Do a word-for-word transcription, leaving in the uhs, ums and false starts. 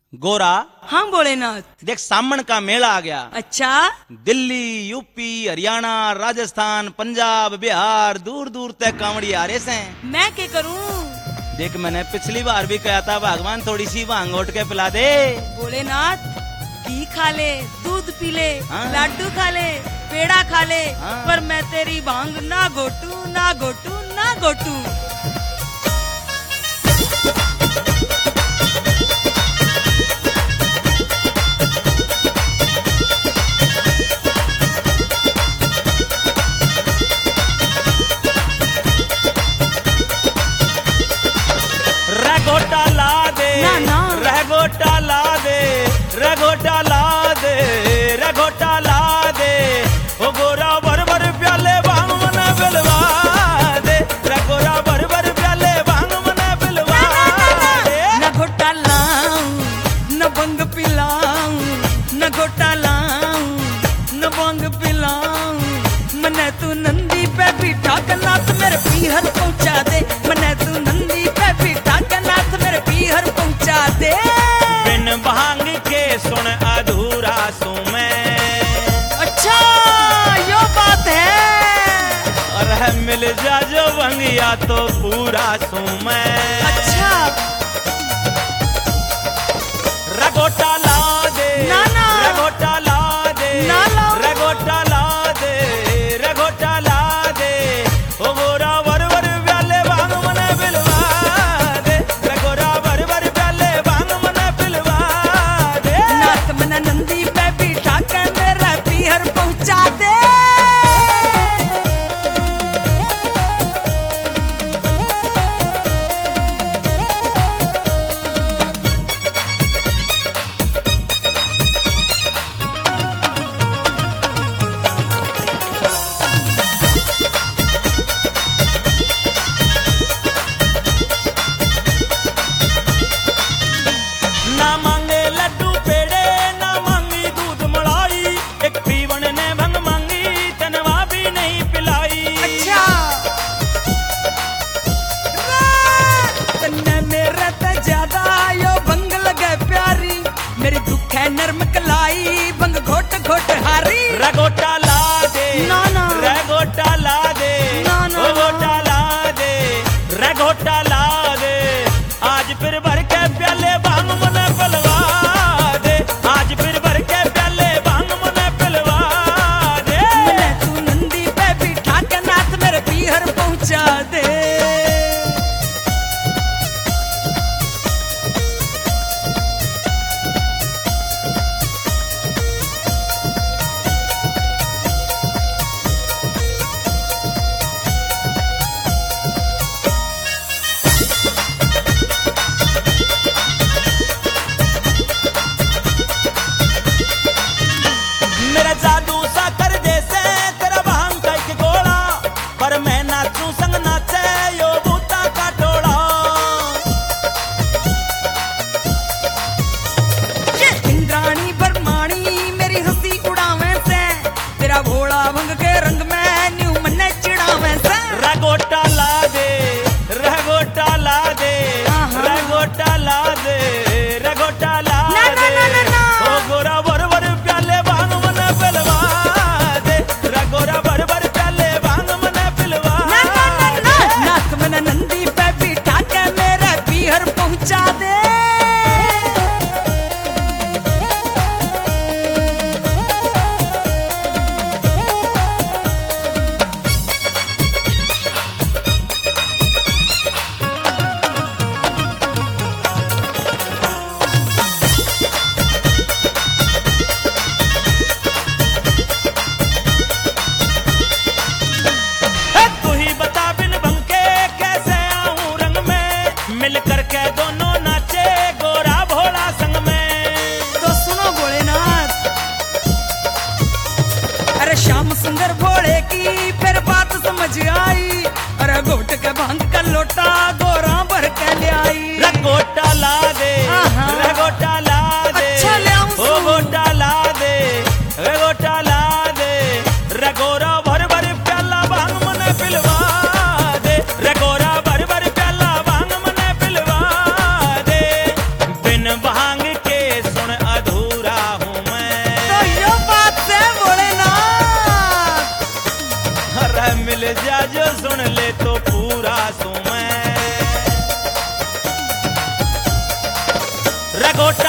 गोरा। हाँ भोलेनाथ। देख सामन का मेला आ गया। अच्छा। दिल्ली, यूपी, हरियाणा, राजस्थान, पंजाब, बिहार, दूर दूर तक कांवड़ी आ रहे से। मैं क्या करूं? देख मैंने पिछली बार भी कहा था भगवान थोड़ी सी भांग घोट के पिला दे। भोलेनाथ घी खा ले, दूध पी ले, हाँ। लड्डू खा ले, पेड़ा खा ले, हाँ। पर मैं तेरी भांग ना घोटू ना घोटू ना घोटू। रगोटा ला दे, ना, ना। रगोटा ला दे, रगोटा ला दे, रगोटा ला दे। ओ गोरा भर भर प्याले भांग मने पिलवा दे, रगोरा भर भर प्याले भांग मने पिलवा दे। न घोटा लाऊं न भंग पिलाऊं, न घोटा लाऊं न भंग पिलाऊं। मने तू नंदी पे बिठा के नाथ मेरे पीहर पहुंचा दे, मने तू नंदी पे बिठा के नाथ मेरे पीहर पहुंचा दे। बिन भांग के सुन अधूरा सू मैं। अच्छा यो बात है। और मिल जा जो भंगिया तो पूरा सू मैं। अच्छा। रगोटा ला दे, ना, ना। रगोटा ला दे, ना लाऊं। रगोटा ला दे, रगोटा ला दे। ओ गोरा वर वर प्याले भांग मने पिलवा दे, रगोरा वर वर प्याले भांग मने पिलवा दे। नाथ मने नंदी पे बिठा के मेरा पीहर पहुंचा दे। ना मांगे लड्डू पेड़े, ना मांगी दूध मलाई। एक पीवन ने भंग मांगी, तनवा भी नहीं पिलाई। अच्छा। तन्ने मेरे ते ज्यादा यो भंग लगे प्यारी, मेरी दुख है नरम कलाई भंग घोट घोट हारी। रगोटा ला दे, ना, ना। रगोटा ला दे, ना, ना, ओ गोटा ला दे, रगोटा ला दे। आज फिर भर के प्याले भांग मने पिलवा दे, आज फिर भर के प्याले भांग मने पिलवा दे। मने तू नंदी पे बिठा के नाथ मेरे पीहर पहुंचा दे। घोटा